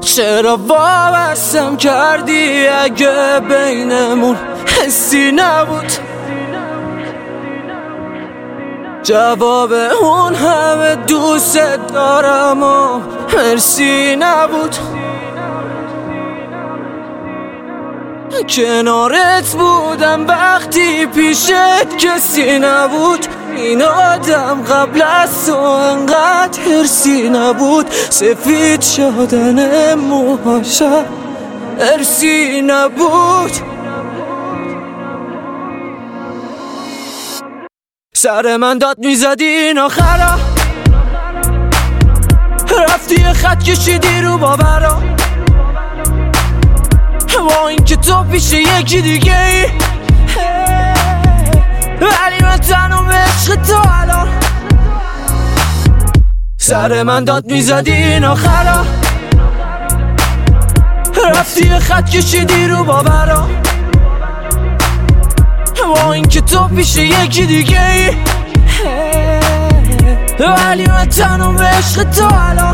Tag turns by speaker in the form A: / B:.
A: چرا وابستم کردی اگه بینمون حسی نبود؟ جواب اون همه دوست دارم و مرسی نبود. کنارت بودم وقتی پیشت کسی نبود. این آدم قبل از تو انقدر حرصی نبود. سفید شدن موهاشم ارسی نبود. سر من داد میزدی این آخرا، رفتی یه خط کشیدی رو باورا، با این که تو پیش یکی دیگه ای، ولی من تنها به عشق تو الان. سر من داد میزدی این آخرا، رفتی یه خط کشیدی رو باورا، با این که تو پیش یکی دیگه ای، ولی من تنها به عشق تو الان.